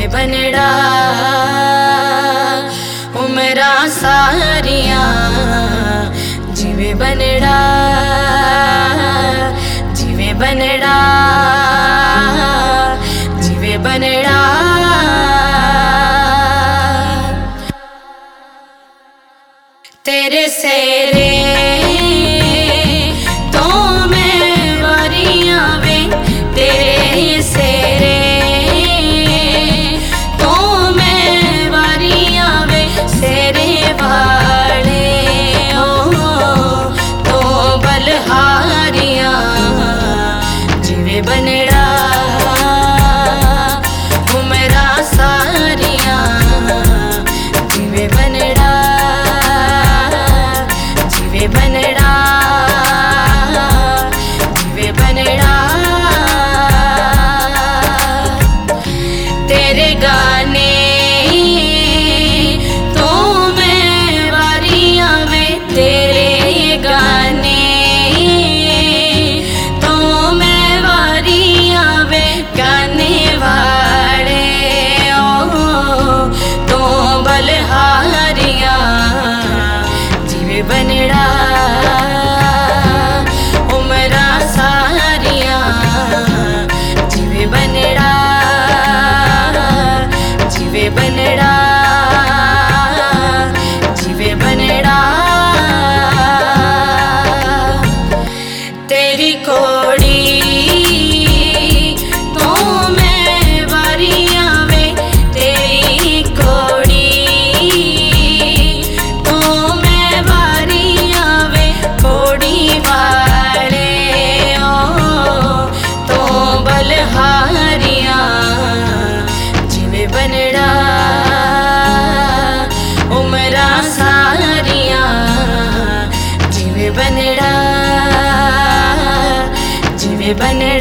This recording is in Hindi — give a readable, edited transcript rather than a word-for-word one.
बनड़ा उमरा सारियां जिवे बनड़ा जिवे बनड़ा जिवे बनड़ा। तेरे सेरे तो मैं वारियां वे, तेरे सेरे तो मैं वारियां वे, सेरे वाले ओ तो बलहारियां जिवे बनड़ा उमरा सारियां जिवे बनड़ा बनड़ा जिवे बनड़ा। तेरे गाने तो मैं वारियां वे, तेरे गाने तो मैं वारियां वे, गाने वाले ओ तो बलहारियां जिवे बनड़ा उमरा सारियां जिवे बनड़ा जिवे बनड़ा जिवे बनड़ा। तेरी कोड़ी तो मैं वारियां वे, तेरी कोड़ी तो मैं वारियां वे, कोड़ी वाले ओ तो बलहारियां जिवे बनड़ा उमरा सारियां जिवे बनड़ा जिवे बनड़ा।